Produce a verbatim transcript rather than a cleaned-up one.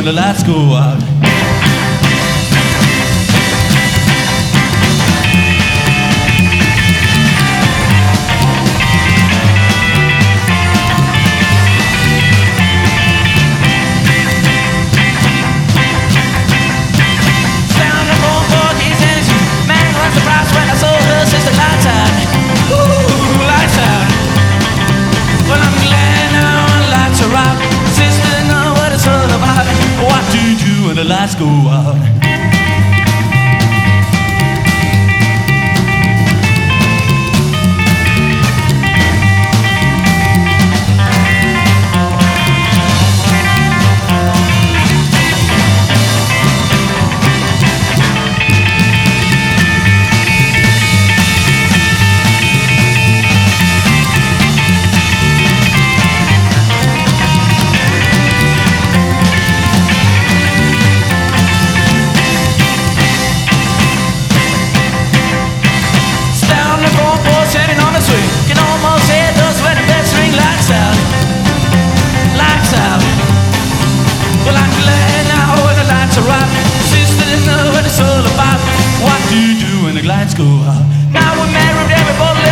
when the lights go out? When the lights go out. Sister, you know what it's all about. What do you do when the lights go out? Now we're married, everybody.